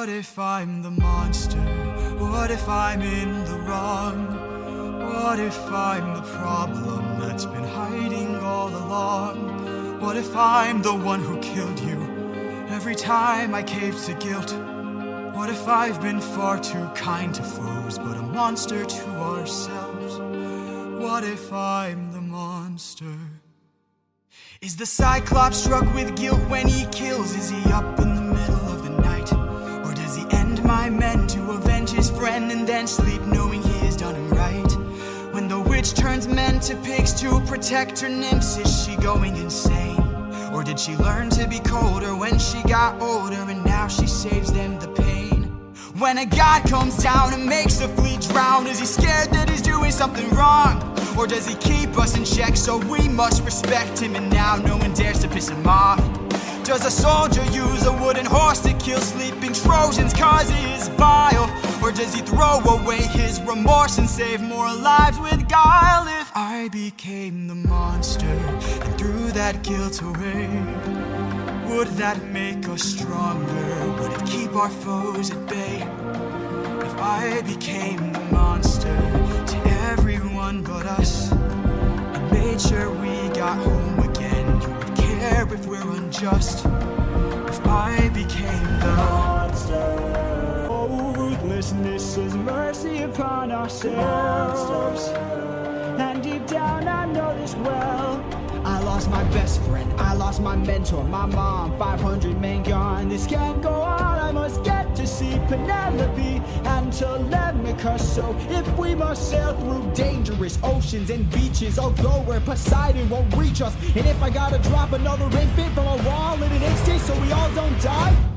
What if I'm the monster? What if I'm in the wrong? What if I'm the problem that's been hiding all along? What if I'm the one who killed you every time I caved to guilt? What if I've been far too kind to foes, but a monster to ourselves? What if I'm the monster? Is the Cyclops struck with guilt when he kills? Is he up in the middle of the night? Or does he end my men to avenge his friend and then sleep knowing he has done him right? When the witch turns men to pigs to protect her nymphs, is she going insane? Or did she learn to be colder when she got older and now she saves them the pain? When a god comes down and makes a fleet drown, is he scared that he's doing something wrong? Or does he keep us in check so we must respect him and now no one dares to piss him off? Does a soldier use a wooden horse to kill sleeping Trojans cause he is vile? Or does he throw away his remorse and save more lives with guile? If I became the monster and threw that guilt away, would that make us stronger? Would it keep our foes at bay? If I became the monster to everyone but us and made sure we got home again, you would care if we're unjust? If I became the monster, oh, ruthlessness is mercy upon ourselves. And deep down I know this well. I lost my best friend, I lost my mentor, my mom, 500 men gone. This can't go on, I must get to see Penelope and Telemachus. So if we must sail through dangerous oceans and beaches, I'll go where Poseidon won't reach us. And if I gotta drop another infant from a wall in an instant so we all don't die,